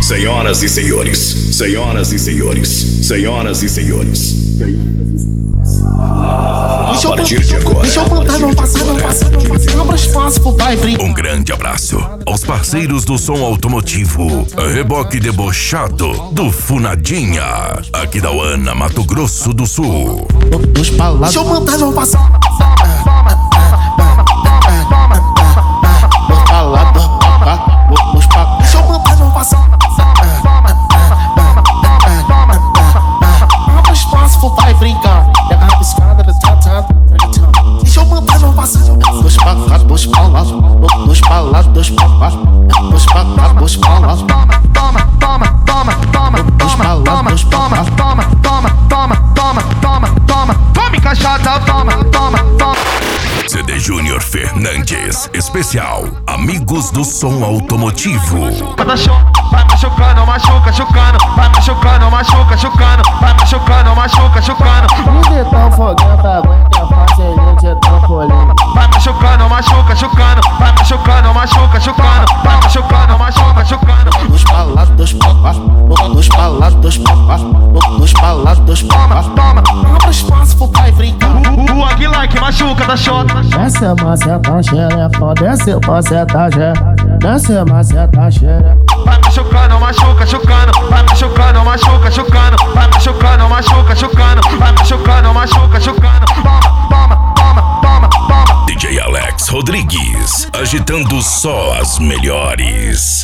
Senhoras e senhores, senhoras e senhores, senhoras e senhores. A partir de agora, deixa eu contar, não passa. Abra espaço pro pai brincar. um grande abraço aos parceiros do som automotivo. Reboque debochado do Funadinha, aqui da Uana, Mato Grosso do Sul. Dos palácios. Deixa eu contar, não passa. Deixa eu contar, não passa. Abra espaço pro pai brincar. Pega a piscada, deixa eu contar, não passa. Dos palácios, dos palácios, dos palácios, dos palácios, dos palácios, dos palácios. Tome cachaça, toma. CD Júnior Fernandes, especial Amigos do Som Automotivo. Vai machucando, vai machucando, machucando. Tudo tão fogando, aguenta a facilidade é tão polêmica. Vai machucando, machucando. Dos palácios, dos palácios, dos palácios, dos palácios, dos palácios, dos palácios. Abra espaço pro pai brincar. O Aguilar que machuca da xota. Desce a maceta xereca, desce a maceta xereca, desce a maceta xereca. Vai machucando, vai machucando, vai machucando. DJ Alex Rodrigues, agitando só as melhores.